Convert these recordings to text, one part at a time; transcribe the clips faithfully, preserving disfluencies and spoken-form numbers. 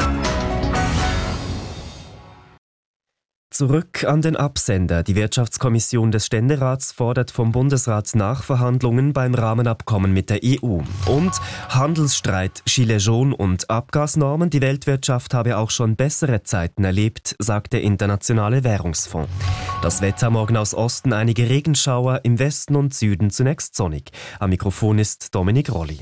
Zurück an den Absender. Die Wirtschaftskommission des Ständerats fordert vom Bundesrat Nachverhandlungen beim Rahmenabkommen mit der E U. Und Handelsstreit, Gilets jaunes und Abgasnormen. Die Weltwirtschaft habe auch schon bessere Zeiten erlebt, sagt der Internationale Währungsfonds. Das Wetter morgen aus Osten einige Regenschauer, im Westen und Süden zunächst sonnig. Am Mikrofon ist Dominik Rolli.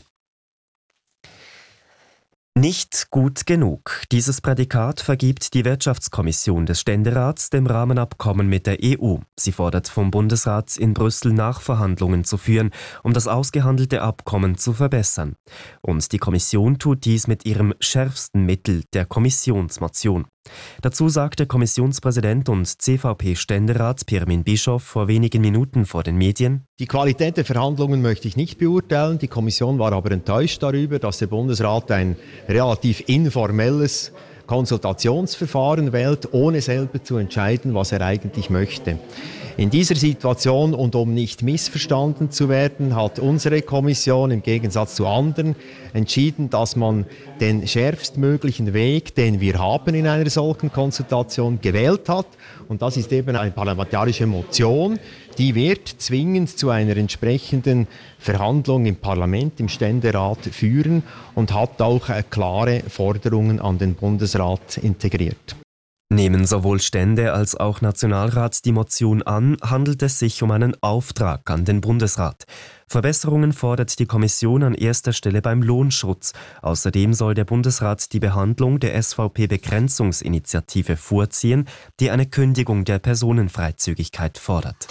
Nicht gut genug. Dieses Prädikat vergibt die Wirtschaftskommission des Ständerats dem Rahmenabkommen mit der E U. Sie fordert vom Bundesrat, in Brüssel Nachverhandlungen zu führen, um das ausgehandelte Abkommen zu verbessern. Und die Kommission tut dies mit ihrem schärfsten Mittel, der Kommissionsmotion. Dazu sagte Kommissionspräsident und C V P-Ständerat Pirmin Bischoff vor wenigen Minuten vor den Medien: Die Qualität der Verhandlungen möchte ich nicht beurteilen. Die Kommission war aber enttäuscht darüber, dass der Bundesrat ein relativ informelles Konsultationsverfahren wählt, ohne selber zu entscheiden, was er eigentlich möchte. In dieser Situation und um nicht missverstanden zu werden, hat unsere Kommission im Gegensatz zu anderen entschieden, dass man den schärfstmöglichen Weg, den wir haben in einer solchen Konsultation, gewählt hat. Und das ist eben eine parlamentarische Motion, die wird zwingend zu einer entsprechenden Verhandlung im Parlament, im Ständerat führen und hat auch klare Forderungen an den Bundesrat integriert. Nehmen sowohl Stände als auch Nationalrat die Motion an, handelt es sich um einen Auftrag an den Bundesrat. Verbesserungen fordert die Kommission an erster Stelle beim Lohnschutz. Außerdem soll der Bundesrat die Behandlung der S V P-Begrenzungsinitiative vorziehen, die eine Kündigung der Personenfreizügigkeit fordert.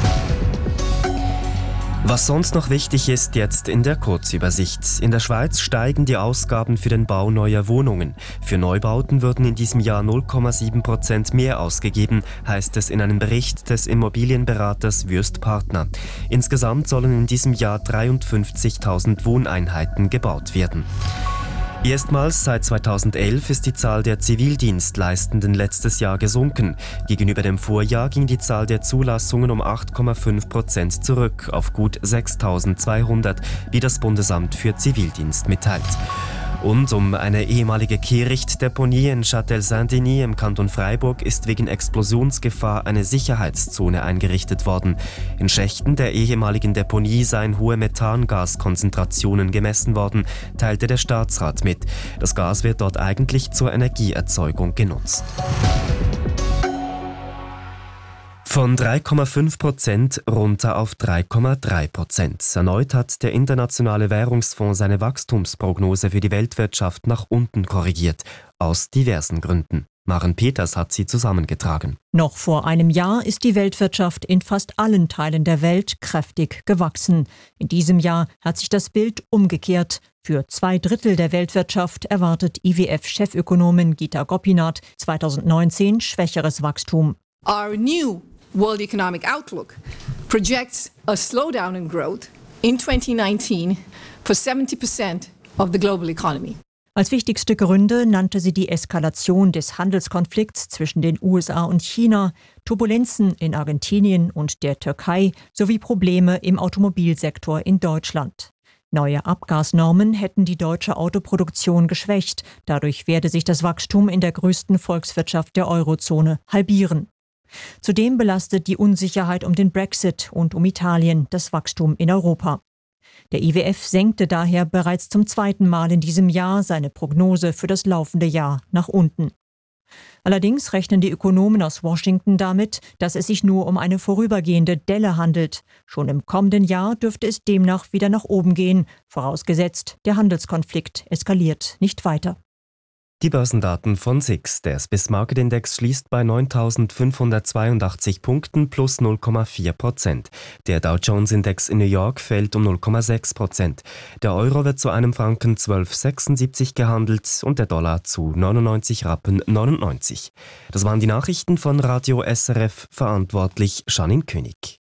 Was sonst noch wichtig ist, jetzt in der Kurzübersicht. In der Schweiz steigen die Ausgaben für den Bau neuer Wohnungen. Für Neubauten würden in diesem Jahr null Komma sieben Prozent mehr ausgegeben, heißt es in einem Bericht des Immobilienberaters Wüest Partner. Insgesamt sollen in diesem Jahr dreiundfünfzigtausend Wohneinheiten gebaut werden. Erstmals seit zweitausendelf ist die Zahl der Zivildienstleistenden letztes Jahr gesunken. Gegenüber dem Vorjahr ging die Zahl der Zulassungen um acht Komma fünf Prozent zurück auf gut sechstausendzweihundert, wie das Bundesamt für Zivildienst mitteilt. Und um eine ehemalige Kehrichtdeponie in Châtel-Saint-Denis im Kanton Freiburg ist wegen Explosionsgefahr eine Sicherheitszone eingerichtet worden. In Schächten der ehemaligen Deponie seien hohe Methangaskonzentrationen gemessen worden, teilte der Staatsrat mit. Das Gas wird dort eigentlich zur Energieerzeugung genutzt. Von drei Komma fünf Prozent runter auf drei Komma drei Prozent. Erneut hat der Internationale Währungsfonds seine Wachstumsprognose für die Weltwirtschaft nach unten korrigiert. Aus diversen Gründen. Maren Peters hat sie zusammengetragen. Noch vor einem Jahr ist die Weltwirtschaft in fast allen Teilen der Welt kräftig gewachsen. In diesem Jahr hat sich das Bild umgekehrt. Für zwei Drittel der Weltwirtschaft erwartet I W F-Chefökonomin Gita Gopinath zweitausendneunzehn schwächeres Wachstum. Our new World Economic Outlook projects a slowdown in growth in twenty nineteen for seventy percent of the global economy. Als wichtigste Gründe nannte sie die Eskalation des Handelskonflikts zwischen den U S A und China, Turbulenzen in Argentinien und der Türkei sowie Probleme im Automobilsektor in Deutschland. Neue Abgasnormen hätten die deutsche Autoproduktion geschwächt. Dadurch werde sich das Wachstum in der größten Volkswirtschaft der Eurozone halbieren. Zudem belastet die Unsicherheit um den Brexit und um Italien das Wachstum in Europa. Der I W F senkte daher bereits zum zweiten Mal in diesem Jahr seine Prognose für das laufende Jahr nach unten. Allerdings rechnen die Ökonomen aus Washington damit, dass es sich nur um eine vorübergehende Delle handelt. Schon im kommenden Jahr dürfte es demnach wieder nach oben gehen, vorausgesetzt, der Handelskonflikt eskaliert nicht weiter. Die Börsendaten von S I X. Der Swiss Market Index schließt bei neuntausendfünfhundertzweiundachtzig Punkten plus null Komma vier Prozent. Der Dow Jones Index in New York fällt um null Komma sechs Prozent. Der Euro wird zu einem Franken zwölf Komma sechsundsiebzig gehandelt und der Dollar zu neunundneunzig Rappen neunundneunzig. Das waren die Nachrichten von Radio S R F, verantwortlich Janine König.